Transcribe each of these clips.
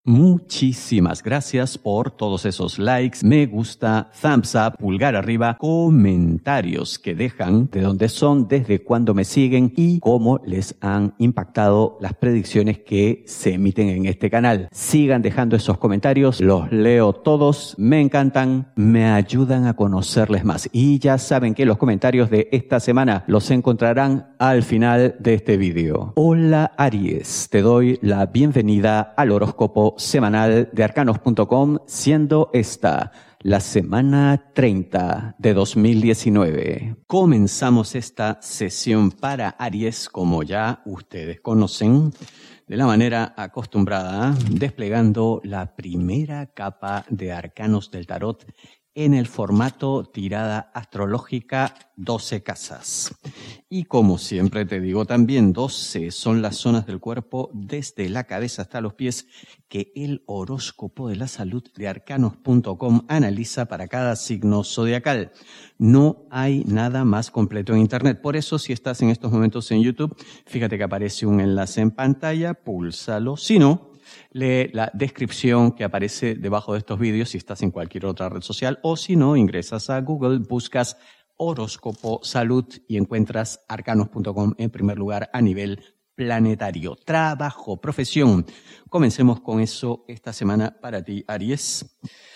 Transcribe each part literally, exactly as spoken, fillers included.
Muchísimas gracias por todos esos likes, me gusta, thumbs up, pulgar arriba, comentarios que dejan, de dónde son, desde cuándo me siguen y cómo les han impactado las predicciones que se emiten en este canal. Sigan dejando esos comentarios, los leo todos, me encantan, me ayudan a conocerles más. Y ya saben que los comentarios de esta semana los encontrarán al final de este vídeo. Hola Aries, te doy la bienvenida al horóscopo semanal de arcanos punto com, siendo esta la semana treinta de dos mil diecinueve. Comenzamos esta sesión para Aries, como ya ustedes conocen, de la manera acostumbrada, desplegando la primera capa de arcanos del tarot en el formato tirada astrológica doce casas. Y como siempre te digo también, doce son las zonas del cuerpo desde la cabeza hasta los pies que el horóscopo de la salud de arcanos punto com analiza para cada signo zodiacal. No hay nada más completo en internet. Por eso, si estás en estos momentos en YouTube, fíjate que aparece un enlace en pantalla, púlsalo. Si no, lee la descripción que aparece debajo de estos vídeos si estás en cualquier otra red social, o si no, ingresas a Google, buscas horóscopo salud y encuentras arcanos punto com en primer lugar a nivel planetario. Trabajo, profesión. Comencemos con eso esta semana para ti, Aries.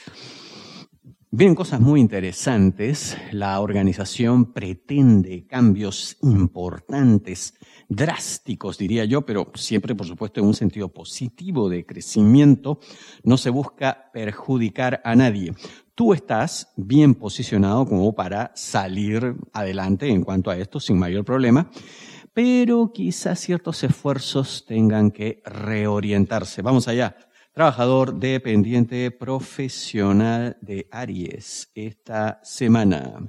Vienen cosas muy interesantes. La organización pretende cambios importantes, drásticos, diría yo, pero siempre, por supuesto, en un sentido positivo de crecimiento. No se busca perjudicar a nadie. Tú estás bien posicionado como para salir adelante en cuanto a esto sin mayor problema, pero quizás ciertos esfuerzos tengan que reorientarse. Vamos allá. Trabajador dependiente profesional de Aries esta semana.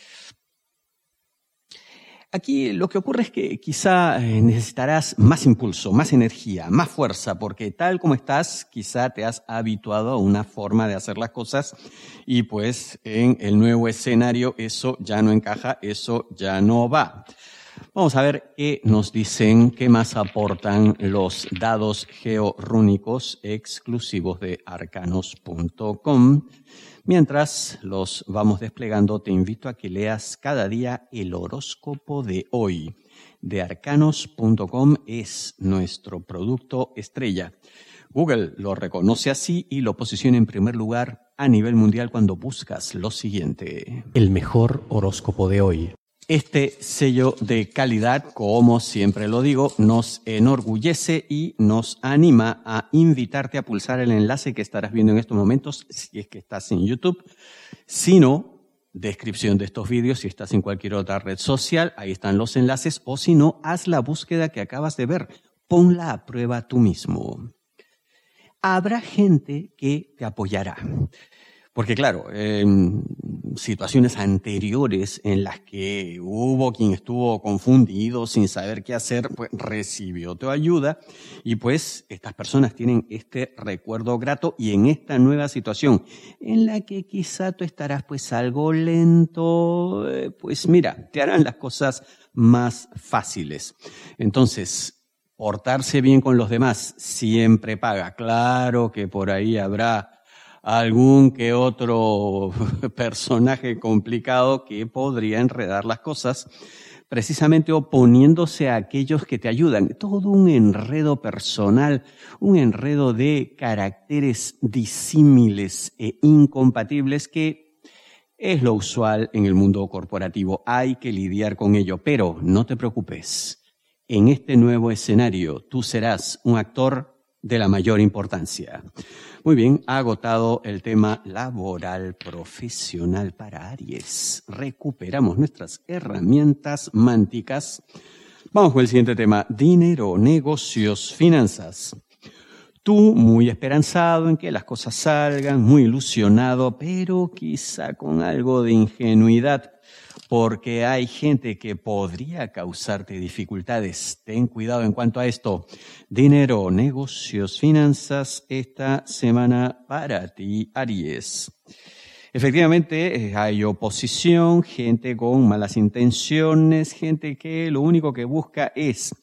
Aquí lo que ocurre es que quizá necesitarás más impulso, más energía, más fuerza, porque tal como estás, quizá te has habituado a una forma de hacer las cosas y pues en el nuevo escenario eso ya no encaja, eso ya no va. Vamos a ver qué nos dicen, qué más aportan los dados georrúnicos exclusivos de arcanos punto com. Mientras los vamos desplegando, te invito a que leas cada día el horóscopo de hoy. De arcanos punto com es nuestro producto estrella. Google lo reconoce así y lo posiciona en primer lugar a nivel mundial cuando buscas lo siguiente. El mejor horóscopo de hoy. Este sello de calidad, como siempre lo digo, nos enorgullece y nos anima a invitarte a pulsar el enlace que estarás viendo en estos momentos, si es que estás en YouTube. Si no, descripción de estos vídeos, si estás en cualquier otra red social, ahí están los enlaces, o si no, haz la búsqueda que acabas de ver. Ponla a prueba tú mismo. Habrá gente que te apoyará. Porque claro, en situaciones anteriores en las que hubo quien estuvo confundido sin saber qué hacer, pues recibió tu ayuda y pues estas personas tienen este recuerdo grato, y en esta nueva situación en la que quizá tú estarás pues algo lento, pues mira, te harán las cosas más fáciles. Entonces, portarse bien con los demás siempre paga. Claro que por ahí habrá algún que otro personaje complicado que podría enredar las cosas, precisamente oponiéndose a aquellos que te ayudan. Todo un enredo personal, un enredo de caracteres disímiles e incompatibles que es lo usual en el mundo corporativo. Hay que lidiar con ello, pero no te preocupes. En este nuevo escenario, tú serás un actor de la mayor importancia. Muy bien, ha agotado el tema laboral profesional para Aries. Recuperamos nuestras herramientas mánticas. Vamos con el siguiente tema: dinero, negocios, finanzas. Tú muy esperanzado en que las cosas salgan, muy ilusionado, pero quizá con algo de ingenuidad, porque hay gente que podría causarte dificultades. Ten cuidado en cuanto a esto. Dinero, negocios, finanzas, esta semana para ti, Aries. Efectivamente, hay oposición, gente con malas intenciones, gente que lo único que busca es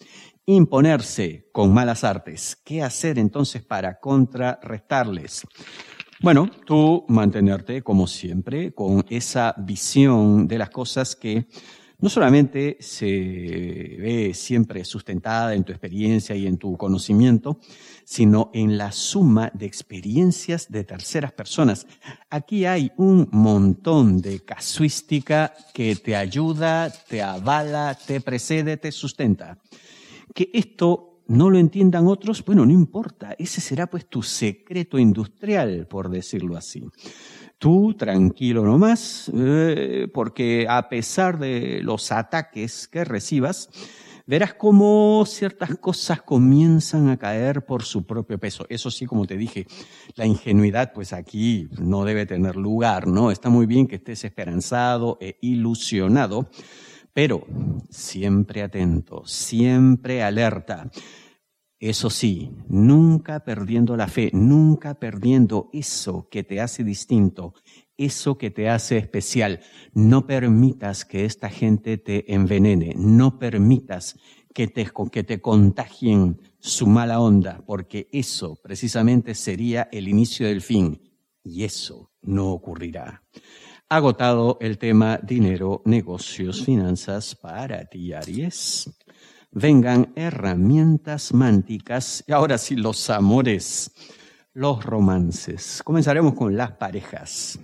imponerse con malas artes. ¿Qué hacer entonces para contrarrestarles? Bueno, tú mantenerte, como siempre, con esa visión de las cosas que no solamente se ve siempre sustentada en tu experiencia y en tu conocimiento, sino en la suma de experiencias de terceras personas. Aquí hay un montón de casuística que te ayuda, te avala, te precede, te sustenta. Que esto no lo entiendan otros, bueno, no importa. Ese será pues tu secreto industrial, por decirlo así. Tú tranquilo nomás, eh, porque a pesar de los ataques que recibas, verás cómo ciertas cosas comienzan a caer por su propio peso. Eso sí, como te dije, la ingenuidad pues aquí no debe tener lugar, ¿no? Está muy bien que estés esperanzado e ilusionado, pero siempre atento, siempre alerta. Eso sí, nunca perdiendo la fe, nunca perdiendo eso que te hace distinto, eso que te hace especial. No permitas que esta gente te envenene, no permitas que te, que te contagien su mala onda, porque eso precisamente sería el inicio del fin, y eso no ocurrirá. Agotado el tema dinero, negocios, finanzas para ti, Aries. Vengan herramientas mánticas y ahora sí los amores, los romances. Comenzaremos con las parejas.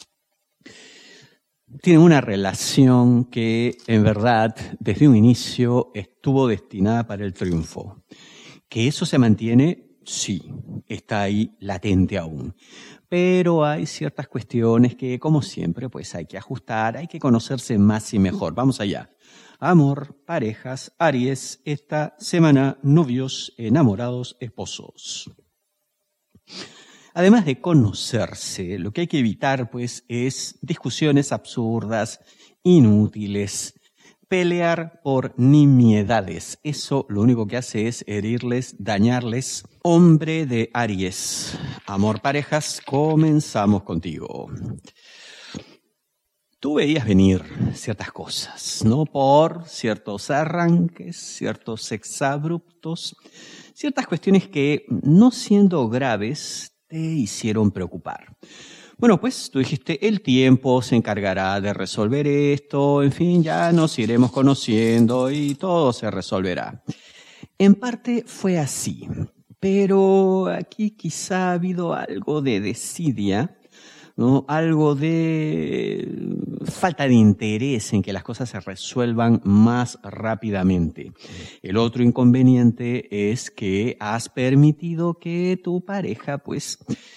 Tienen una relación que en verdad desde un inicio estuvo destinada para el triunfo. ¿Que eso se mantiene? Sí, está ahí latente aún. Pero hay ciertas cuestiones que, como siempre, pues hay que ajustar, hay que conocerse más y mejor. Vamos allá. Amor, parejas, Aries, esta semana, novios, enamorados, esposos. Además de conocerse, lo que hay que evitar, pues, es discusiones absurdas, inútiles, pelear por nimiedades. Eso lo único que hace es herirles, dañarles. Hombre de Aries, amor, parejas, comenzamos contigo. Tú veías venir ciertas cosas, ¿no? Por ciertos arranques, ciertos exabruptos, ciertas cuestiones que, no siendo graves, te hicieron preocupar. Bueno, pues tú dijiste, el tiempo se encargará de resolver esto, en fin, ya nos iremos conociendo y todo se resolverá. En parte fue así, pero aquí quizá ha habido algo de desidia, ¿no? Algo de falta de interés en que las cosas se resuelvan más rápidamente. El otro inconveniente es que has permitido que tu pareja, pues,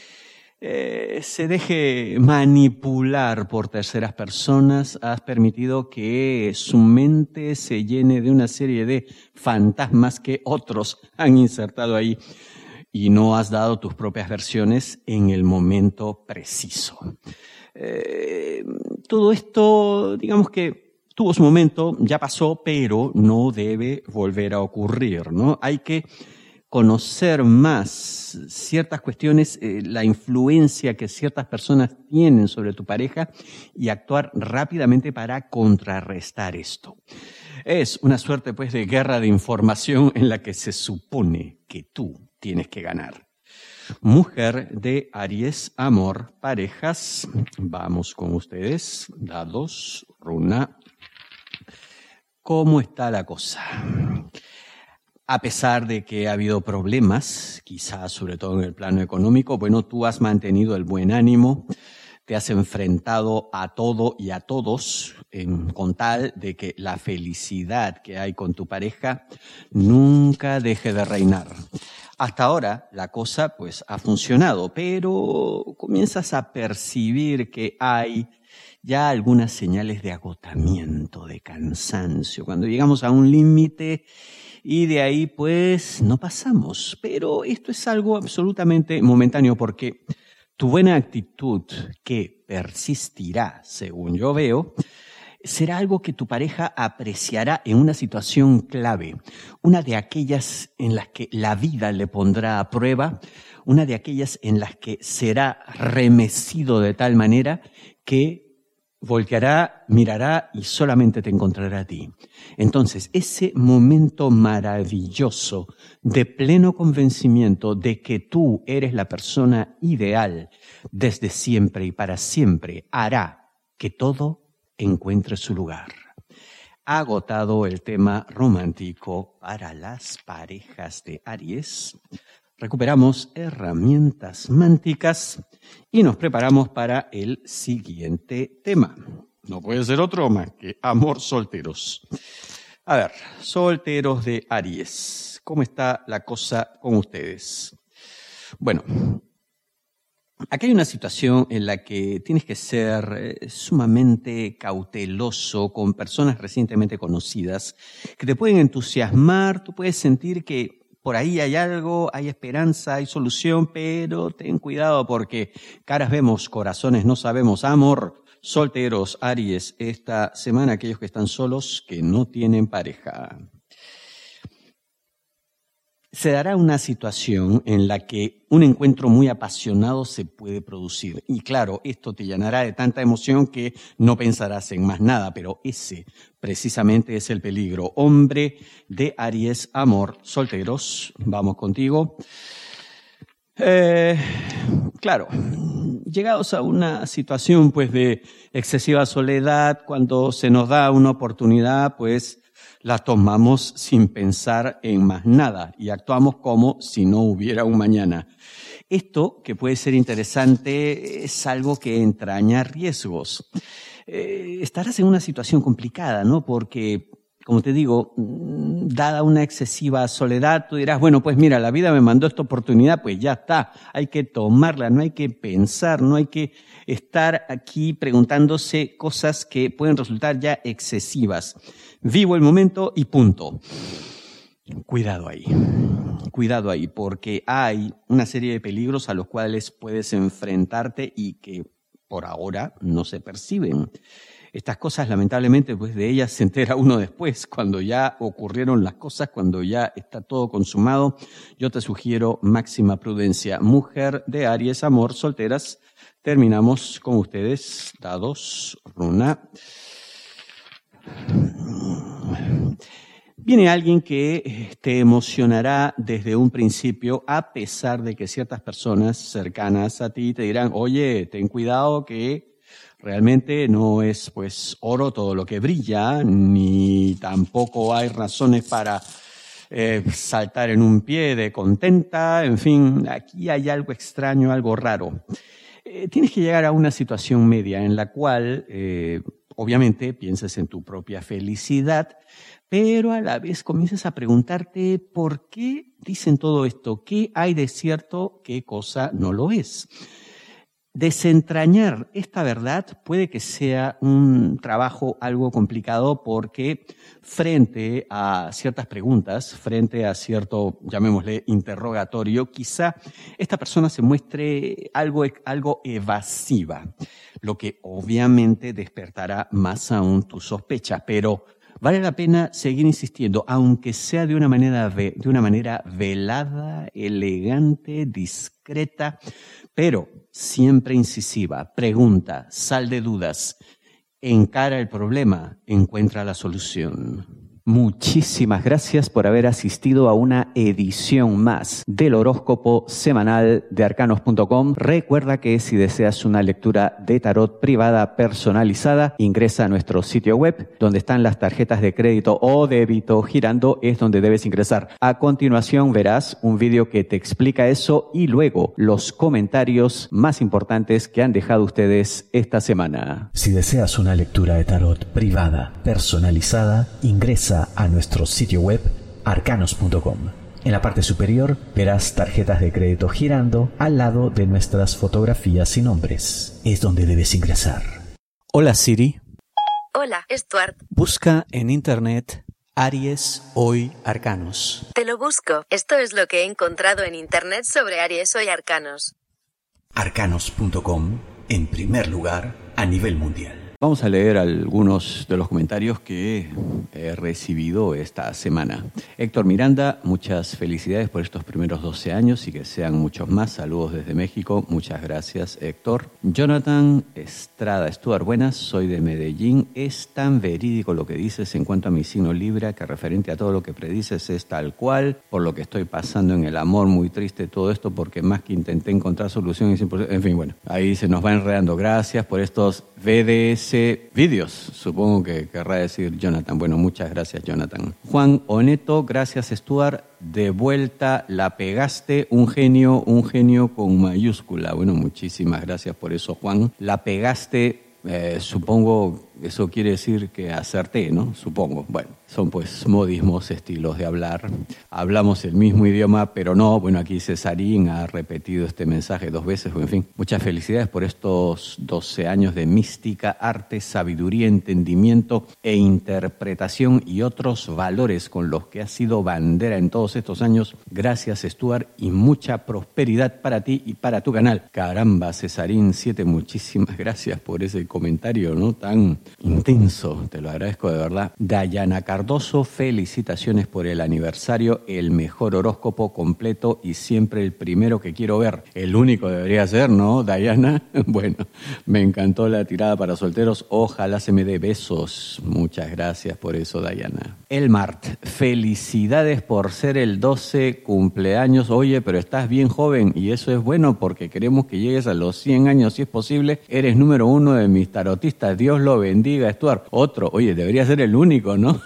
eh, se deje manipular por terceras personas. Has permitido que su mente se llene de una serie de fantasmas que otros han insertado ahí. Y no has dado tus propias versiones en el momento preciso. Eh, todo esto, digamos que tuvo su momento, ya pasó, pero no debe volver a ocurrir, ¿no? Hay que conocer más ciertas cuestiones, eh, la influencia que ciertas personas tienen sobre tu pareja y actuar rápidamente para contrarrestar esto. Es una suerte, pues, de guerra de información en la que se supone que tú tienes que ganar. Mujer de Aries, amor, parejas. Vamos con ustedes. Dados, runa. ¿Cómo está la cosa? A pesar de que ha habido problemas, quizás sobre todo en el plano económico, bueno, tú has mantenido el buen ánimo, te has enfrentado a todo y a todos en, con tal de que la felicidad que hay con tu pareja nunca deje de reinar. Hasta ahora la cosa pues ha funcionado, pero comienzas a percibir que hay ya algunas señales de agotamiento, de cansancio. Cuando llegamos a un límite y de ahí pues no pasamos. Pero esto es algo absolutamente momentáneo porque tu buena actitud, que persistirá, según yo veo, será algo que tu pareja apreciará en una situación clave, una de aquellas en las que la vida le pondrá a prueba, una de aquellas en las que será remecido de tal manera que volteará, mirará y solamente te encontrará a ti. Entonces, ese momento maravilloso de pleno convencimiento de que tú eres la persona ideal desde siempre y para siempre hará que todo encuentre su lugar. Agotado el tema romántico para las parejas de Aries, recuperamos herramientas mánticas y nos preparamos para el siguiente tema. No puede ser otro más que amor solteros. A ver, solteros de Aries, ¿cómo está la cosa con ustedes? Bueno, aquí hay una situación en la que tienes que ser eh, sumamente cauteloso con personas recientemente conocidas que te pueden entusiasmar, tú puedes sentir que por ahí hay algo, hay esperanza, hay solución, pero ten cuidado porque caras vemos, corazones no sabemos. Amor, solteros, Aries, esta semana aquellos que están solos, que no tienen pareja. Se dará una situación en la que un encuentro muy apasionado se puede producir. Y claro, esto te llenará de tanta emoción que no pensarás en más nada, pero ese precisamente es el peligro. Hombre de Aries, amor, solteros, vamos contigo. Eh, claro, llegados a una situación pues de excesiva soledad, cuando se nos da una oportunidad, pues la tomamos sin pensar en más nada y actuamos como si no hubiera un mañana. Esto, que puede ser interesante, es algo que entraña riesgos. Eh, estarás en una situación complicada, ¿no? Porque, como te digo, dada una excesiva soledad, tú dirás, bueno, pues mira, la vida me mandó esta oportunidad, pues ya está, hay que tomarla, no hay que pensar, no hay que estar aquí preguntándose cosas que pueden resultar ya excesivas. Vivo el momento y punto. Cuidado ahí, cuidado ahí, porque hay una serie de peligros a los cuales puedes enfrentarte y que por ahora no se perciben. Estas cosas, lamentablemente, pues de ellas se entera uno después, cuando ya ocurrieron las cosas, cuando ya está todo consumado. Yo te sugiero máxima prudencia. Mujer de Aries, amor, solteras, terminamos con ustedes. Dados, runa. Viene alguien que te emocionará desde un principio, a pesar de que ciertas personas cercanas a ti te dirán, oye, ten cuidado que realmente no es pues oro todo lo que brilla, ni tampoco hay razones para eh, saltar en un pie de contenta, en fin, aquí hay algo extraño, algo raro. Eh, tienes que llegar a una situación media en la cual, eh, obviamente, pienses en tu propia felicidad, pero a la vez comienzas a preguntarte por qué dicen todo esto, qué hay de cierto, qué cosa no lo es. Desentrañar esta verdad puede que sea un trabajo algo complicado porque frente a ciertas preguntas, frente a cierto, llamémosle, interrogatorio, quizá esta persona se muestre algo, algo evasiva, lo que obviamente despertará más aún tu sospecha, pero vale la pena seguir insistiendo, aunque sea de una manera, de una manera velada, elegante, discreta, pero siempre incisiva. Pregunta, sal de dudas, encara el problema, encuentra la solución. Muchísimas gracias por haber asistido a una edición más del horóscopo semanal de arcanos punto com. Recuerda que si deseas una lectura de tarot privada personalizada, ingresa a nuestro sitio web, donde están las tarjetas de crédito o débito girando, es donde debes ingresar. A continuación verás un vídeo que te explica eso y luego los comentarios más importantes que han dejado ustedes esta semana. Si deseas una lectura de tarot privada personalizada, ingresa a nuestro sitio web arcanos punto com. En la parte superior verás tarjetas de crédito girando al lado de nuestras fotografías y nombres. Es donde debes ingresar. Hola Siri. Hola, Stuart. Busca en internet Aries Hoy Arcanos. Te lo busco. Esto es lo que he encontrado en internet sobre Aries Hoy Arcanos. arcanos punto com, en primer lugar a nivel mundial. Vamos a leer algunos de los comentarios que he recibido esta semana. Héctor Miranda, muchas felicidades por estos primeros doce años y que sean muchos más. Saludos desde México. Muchas gracias, Héctor. Jonathan Estrada Stuart, buenas, soy de Medellín. Es tan verídico lo que dices en cuanto a mi signo Libra, que referente a todo lo que predices es tal cual, por lo que estoy pasando en el amor, muy triste todo esto, porque más que intenté encontrar soluciones, en fin, bueno, ahí se nos va enredando. Gracias por estos V D S vídeos, supongo que querrá decir Jonathan. Bueno, muchas gracias, Jonathan. Juan Oneto, gracias, Stuart. De vuelta, la pegaste, un genio, un genio con mayúscula. Bueno, muchísimas gracias por eso, Juan. La pegaste, eh, supongo, eso quiere decir que acerté, ¿no? Supongo. Bueno, son pues modismos, estilos de hablar. Hablamos el mismo idioma, pero no. Bueno, aquí Cesarín ha repetido este mensaje dos veces. En fin, muchas felicidades por estos doce años de mística, arte, sabiduría, entendimiento e interpretación y otros valores con los que has sido bandera en todos estos años. Gracias, Stuart, y mucha prosperidad para ti y para tu canal. Caramba, Cesarín siete, muchísimas gracias por ese comentario, ¿no? Tan intenso, te lo agradezco de verdad. Dayana Cardoso, felicitaciones por el aniversario, el mejor horóscopo completo y siempre el primero que quiero ver. El único debería ser, ¿no, Dayana? Bueno, me encantó la tirada para solteros, ojalá se me dé besos. Muchas gracias por eso, Dayana. Elmart, felicidades por ser el doce cumpleaños. Oye, pero estás bien joven y eso es bueno porque queremos que llegues a los cien años si es posible. Eres número uno de mis tarotistas, Dios lo bendiga, Stuart. Otro, oye, debería ser el único, ¿no?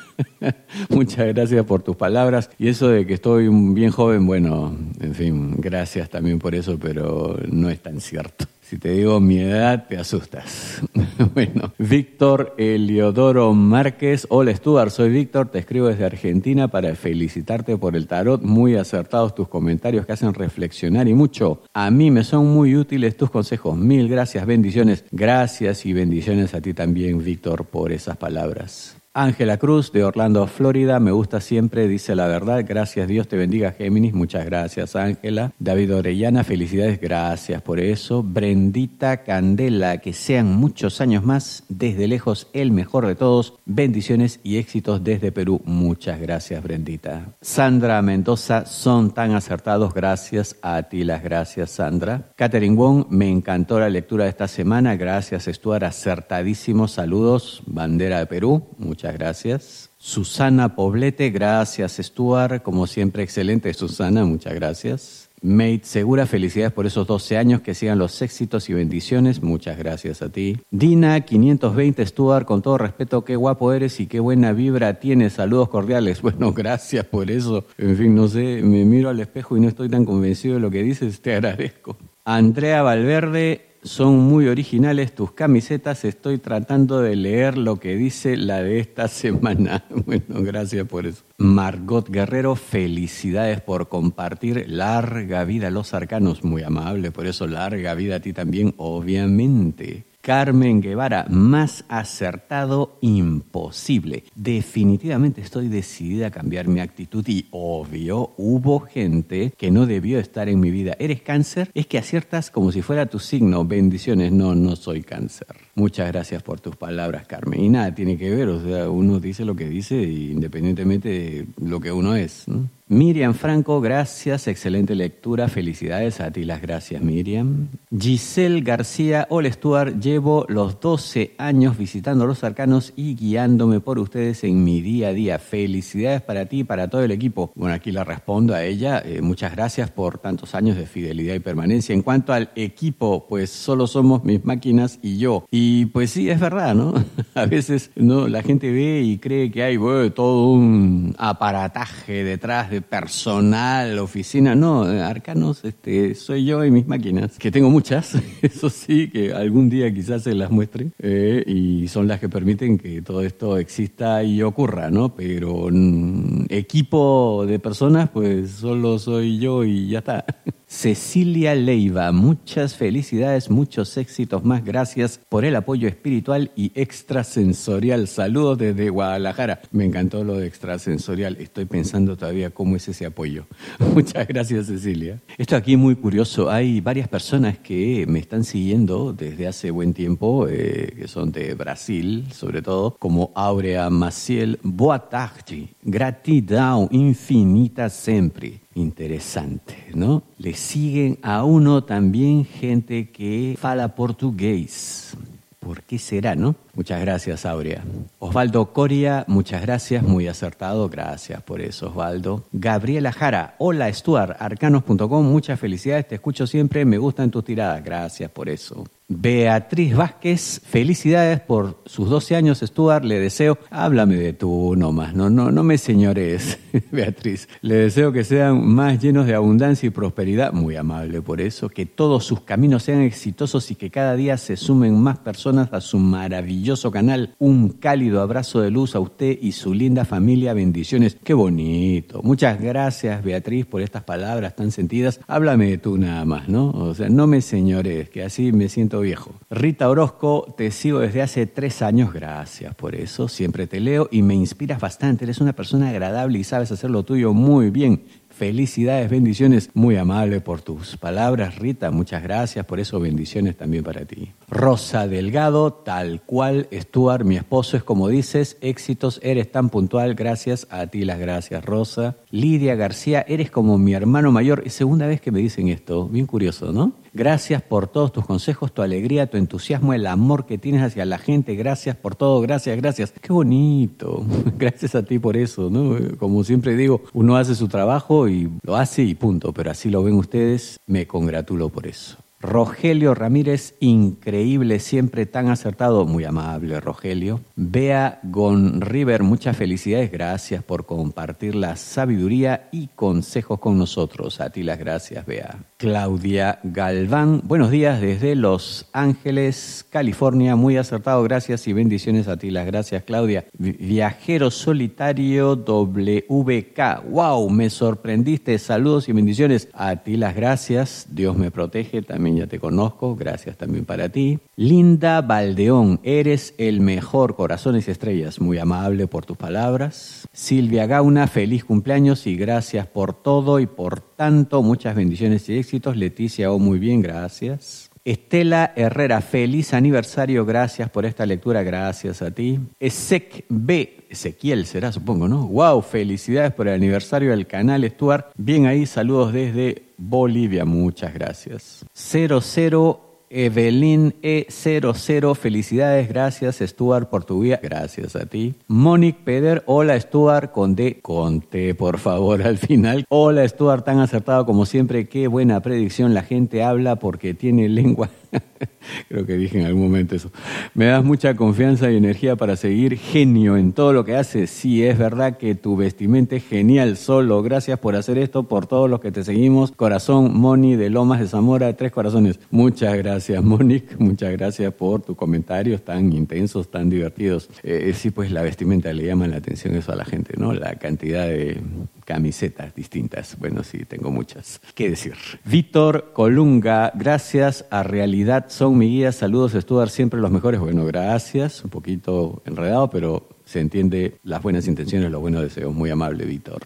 Muchas gracias por tus palabras. Y eso de que estoy bien joven, bueno, en fin, gracias también por eso, pero no es tan cierto. Si te digo mi edad, te asustas. Bueno, Víctor Eliodoro Márquez. Hola, Stuart, soy Víctor, te escribo desde Argentina para felicitarte por el tarot. Muy acertados tus comentarios que hacen reflexionar y mucho. A mí me son muy útiles tus consejos. Mil gracias, bendiciones. Gracias y bendiciones a ti también, Víctor, por esas palabras. Ángela Cruz, de Orlando, Florida, me gusta siempre, dice la verdad. Gracias, Dios te bendiga, Géminis. Muchas gracias, Ángela. David Orellana, felicidades, gracias por eso. Brendita Candela, que sean muchos años más, desde lejos el mejor de todos. Bendiciones y éxitos desde Perú. Muchas gracias, Brendita. Sandra Mendoza, son tan acertados, gracias a ti, las gracias, Sandra. Catherine Wong, me encantó la lectura de esta semana, gracias, Stuart, acertadísimos, saludos, bandera de Perú. Muchas Muchas gracias. Susana Poblete, gracias, Stuart. Como siempre, excelente, Susana, muchas gracias. Mate Segura, felicidades por esos doce años, que sigan los éxitos y bendiciones. Muchas gracias a ti. Dina quinientos veinte, Stuart, con todo respeto, qué guapo eres y qué buena vibra tienes. Saludos cordiales. Bueno, gracias por eso. En fin, no sé, me miro al espejo y no estoy tan convencido de lo que dices, te agradezco. Andrea Valverde, son muy originales tus camisetas, estoy tratando de leer lo que dice la de esta semana. Bueno, gracias por eso. Margot Guerrero, felicidades por compartir, larga vida a los arcanos, muy amable, por eso larga vida a ti también, obviamente. Carmen Guevara, más acertado imposible. Definitivamente estoy decidida a cambiar mi actitud y obvio, hubo gente que no debió estar en mi vida. ¿Eres cáncer? Es que aciertas como si fuera tu signo. Bendiciones. No, no soy cáncer. Muchas gracias por tus palabras, Carmen. Y nada, tiene que ver, o sea, uno dice lo que dice independientemente de lo que uno es, ¿no? Miriam Franco, gracias, excelente lectura, felicidades a ti, las gracias, Miriam. Giselle García, hola Stuart, llevo los doce años visitando los arcanos y guiándome por ustedes en mi día a día. Felicidades para ti y para todo el equipo. Bueno, aquí le respondo a ella, eh, muchas gracias por tantos años de fidelidad y permanencia. En cuanto al equipo, pues solo somos mis máquinas y yo. Y pues sí, es verdad, ¿no? A veces no, la gente ve y cree que hay bueno, todo un aparataje detrás de personal, oficina. No, arcanos, este, soy yo y mis máquinas, que tengo muchas, eso sí, que algún día quizás se las muestre, eh, y son las que permiten que todo esto exista y ocurra, ¿no? Pero mm, equipo de personas, pues solo soy yo y ya está. Cecilia Leiva, muchas felicidades, muchos éxitos más. Gracias por el apoyo espiritual y extrasensorial. Saludos desde Guadalajara. Me encantó lo de extrasensorial. Estoy pensando todavía cómo es ese apoyo. Muchas gracias, Cecilia. Esto aquí es muy curioso. Hay varias personas que me están siguiendo desde hace buen tiempo, eh, que son de Brasil, sobre todo, como Áurea Maciel. Boa tarde. Gratidão infinita sempre. Interesante, ¿no? Le siguen a uno también gente que fala portugués. ¿Por qué será, no? Muchas gracias, Aurea. Osvaldo Coria, muchas gracias, muy acertado. Gracias por eso, Osvaldo. Gabriela Jara, hola, Stuart, arcanos punto com, muchas felicidades, te escucho siempre, me gustan tus tiradas. Gracias por eso. Beatriz Vázquez, felicidades por sus doce años, Stuart, le deseo, háblame de tú nomás, no, no, no me señores, Beatriz, le deseo que sean más llenos de abundancia y prosperidad, muy amable por eso, que todos sus caminos sean exitosos y que cada día se sumen más personas a su maravilloso canal. Un cálido abrazo de luz a usted y su linda familia, bendiciones, qué bonito. Muchas gracias, Beatriz, por estas palabras tan sentidas, háblame de tú nada más, ¿no? O sea, no me señores, que así me siento viejo. Rita Orozco, te sigo desde hace tres años, gracias por eso, siempre te leo y me inspiras bastante, eres una persona agradable y sabes hacer lo tuyo muy bien. Felicidades, bendiciones, muy amable por tus palabras, Rita, muchas gracias, por eso bendiciones también para ti. Rosa Delgado, tal cual, Stuart, mi esposo, es como dices, éxitos, eres tan puntual, gracias, a ti las gracias, Rosa. Lidia García, eres como mi hermano mayor, es segunda vez que me dicen esto, bien curioso, ¿no? Gracias por todos tus consejos, tu alegría, tu entusiasmo, el amor que tienes hacia la gente, gracias por todo, gracias, gracias. Qué bonito, gracias a ti por eso, ¿no? Como siempre digo, uno hace su trabajo y lo hace y punto, pero así lo ven ustedes, me congratulo por eso. Rogelio Ramírez, increíble, siempre tan acertado, muy amable Rogelio. Bea Gonriver, muchas felicidades, gracias por compartir la sabiduría y consejos con nosotros. A ti las gracias, Bea. Claudia Galván, buenos días desde Los Ángeles, California, muy acertado, gracias y bendiciones a ti las gracias, Claudia. Viajero Solitario W K, wow, me sorprendiste, saludos y bendiciones, a ti las gracias, Dios me protege, también ya te conozco, gracias también para ti. Linda Valdeón, eres el mejor, corazones y estrellas, muy amable por tus palabras. Silvia Gauna, feliz cumpleaños y gracias por todo y por tanto, muchas bendiciones y éxitos. Leticia, oh, muy bien, gracias. Estela Herrera, feliz aniversario, gracias por esta lectura, gracias a ti. Ezek B, Ezequiel será, supongo, ¿no? Wow, felicidades por el aniversario del canal, Stuart. Bien ahí, saludos desde Bolivia, muchas gracias. cero cero Evelyn E cero cero, felicidades, gracias Stuart por tu vida, gracias a ti. Monique Peder, hola Stuart, con D, con T por favor al final. Hola Stuart, tan acertado como siempre, qué buena predicción, la gente habla porque tiene lengua. Creo que dije en algún momento eso. Me das mucha confianza y energía para seguir, genio en todo lo que haces. Sí, es verdad que tu vestimenta es genial, solo. Gracias por hacer esto, por todos los que te seguimos. Corazón, Moni de Lomas de Zamora, Tres Corazones. Muchas gracias, Monique. Muchas gracias por tus comentarios tan intensos, tan divertidos. Eh, sí, pues la vestimenta le llama la atención eso a la gente, ¿no? La cantidad de camisetas distintas. Bueno, sí, tengo muchas. ¿Qué decir? Víctor Colunga, gracias a Realidad son mi guía. Saludos, Stuart, siempre los mejores. Bueno, gracias. Un poquito enredado, pero se entiende las buenas intenciones, los buenos deseos. Muy amable, Víctor.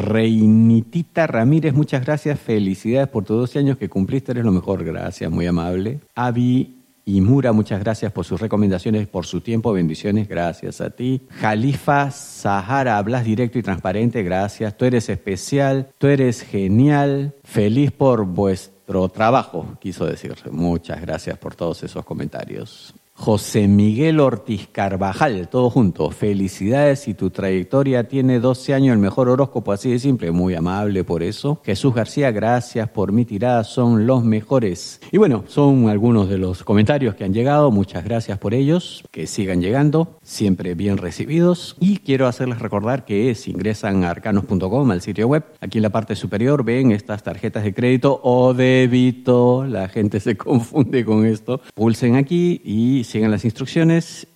Reinitita Ramírez, muchas gracias. Felicidades por tus doce años que cumpliste. Eres lo mejor. Gracias, muy amable. Avi y Mura, muchas gracias por sus recomendaciones, por su tiempo, bendiciones, gracias a ti. Jalifa Sahara, hablas directo y transparente, gracias. Tú eres especial, tú eres genial, feliz por vuestro trabajo, quiso decir. Muchas gracias por todos esos comentarios. José Miguel Ortiz Carvajal, todo junto, felicidades y tu trayectoria tiene doce años, el mejor horóscopo, así de simple, muy amable por eso. Jesús García, gracias por mi tirada, son los mejores. Y bueno, son algunos de los comentarios que han llegado, muchas gracias por ellos, que sigan llegando, siempre bien recibidos. Y quiero hacerles recordar que si ingresan a arcanos punto com, al sitio web, aquí en la parte superior ven estas tarjetas de crédito o débito, la gente se confunde con esto, pulsen aquí y sigan las instrucciones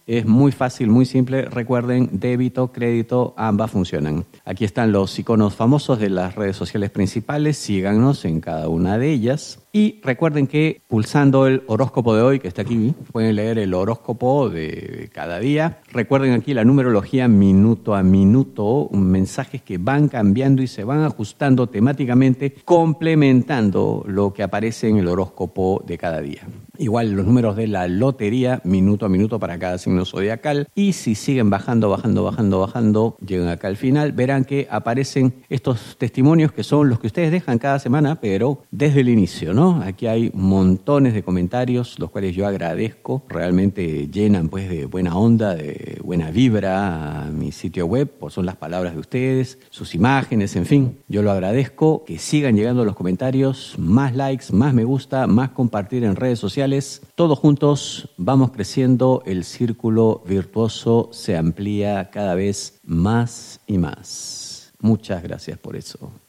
Es muy fácil, muy simple. Recuerden, débito, crédito, ambas funcionan. Aquí están los iconos famosos de las redes sociales principales. Síganos en cada una de ellas. Y recuerden que pulsando el horóscopo de hoy, que está aquí, pueden leer el horóscopo de cada día. Recuerden aquí la numerología minuto a minuto, mensajes que van cambiando y se van ajustando temáticamente, complementando lo que aparece en el horóscopo de cada día. Igual los números de la lotería, minuto a minuto para cada signo zodiacal. Y si siguen bajando, bajando, bajando, bajando, llegan acá al final, verán que aparecen estos testimonios que son los que ustedes dejan cada semana, pero desde el inicio, ¿no? Aquí hay montones de comentarios, los cuales yo agradezco. Realmente llenan pues de buena onda, de buena vibra a mi sitio web, pues son las palabras de ustedes, sus imágenes, en fin. Yo lo agradezco, que sigan llegando los comentarios, más likes, más me gusta, más compartir en redes sociales. Todos juntos vamos creciendo, el círculo virtuoso se amplía cada vez más y más. Muchas gracias por eso.